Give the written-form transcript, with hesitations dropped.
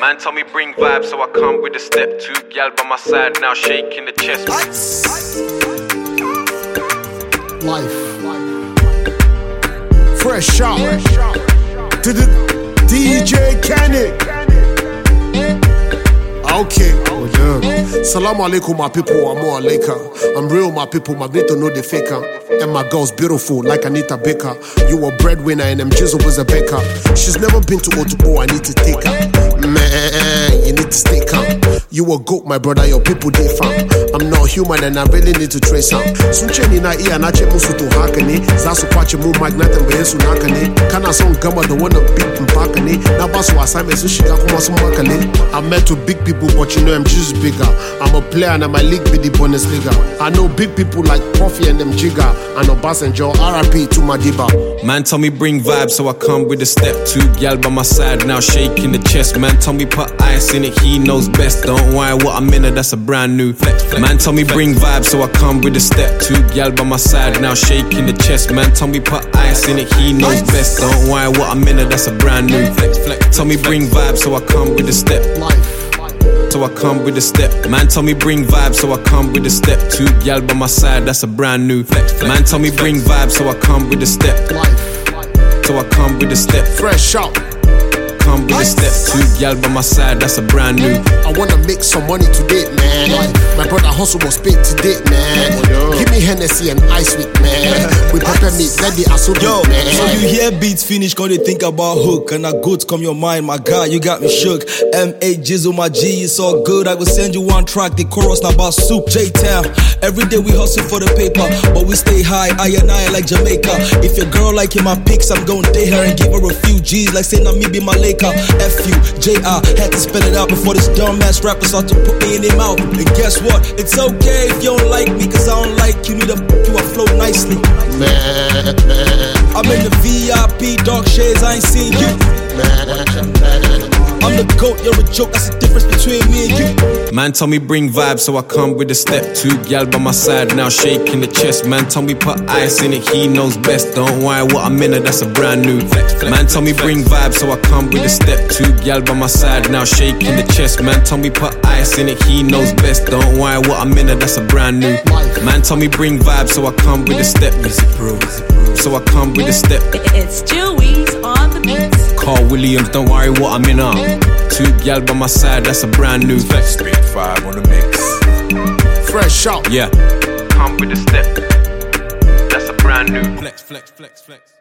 Man told me bring vibes, so I come with a step. Two gal by my side now shaking the chest. Life. Fresh out to the DJ Kenny. Okay. Salam alaikum, my people. I'm more alaika. I'm real, my people. My need to know the faker. And my girl's beautiful, like Anita Baker. You a breadwinner, and Jizzle was a baker. She's never been to O2O. I need to take her. Man, you need to stay calm. You a goat, my brother. Your people they found. I'm not human, and I really need to trace some. Suncheni na iya na che musu to hakani. Zasu kwache mu magnet and beyesu nakani. Kana song gama the one of big mpakani. Na basu assignment so shiga kuma su makani. I met with big people, but you know I'm just bigger. I'm a player and my league be the Bundesliga. I know big people like Puffy and them Jigga. And Obasanjo, RIP to Madiba. Man told me bring vibes, so I come with a step. Two gal by my side now shaking the chest. Man told me put ice in it, he knows best. Don't worry what I'm in it, that's a brand new flex. Man told me bring vibes, so I come with a step. Two gal by my side now shaking the chest. Man told me put ice in it, he knows best. Don't worry what I'm in it, that's a brand new flex. Told me bring vibes, so I come with a step. So I come with a step. Man told me bring vibes, so I come with a step. Two gal by my side, that's a brand new flex. Man told me bring vibes, so I come with a step. So I come with a step. Fresh out. Come with a step. Two gal by my side, that's a brand new. I wanna make some money today, man. My brother hustle was paid today, man. Give me Hennessy and ice with, man. With pepper meat, let the asso yo, man. so you hear beats finish, cause they think about hook. And a goods come your mind, my God, you got me shook. M8 Jizzle, my G, it's all good. I will send you one track, the chorus now about soup. J-Town, every day we hustle for the paper, but we stay high, I and I like Jamaica. If your girl like in my pics, I'm gonna date her and give her a few G's, like saying me be my Laker. F-U-J-I, had to spell it out before this dumbass rapper start to put me in their mouth. And guess what? It's okay if you don't like me, cause I don't like you, need a you, I flow nicely. Man. I'm in the VIP, dark shades, I ain't seen you. I'm the GOAT, you're a joke, that's the difference between me and you. Man told me bring vibes, so I come with a step. Two gal by my side now shaking the chest. Man told me put ice in it, he knows best. Don't worry what I'm in it, that's a brand new flex. Man told me bring vibes, so I come with a step. Two gal by my side now shaking the chest. Man told me put ice in it, he knows best. Don't worry what I'm in it, that's a brand new. Man told me bring vibes, so I come with a step. So I come with a step. It's Chewy's on the beats. Carl Williams, don't worry what I'm in on. Two gal by my side, that's a brand new flex. Big 5 on the mix. Fresh out. Yeah. Come with a step. That's a brand new flex.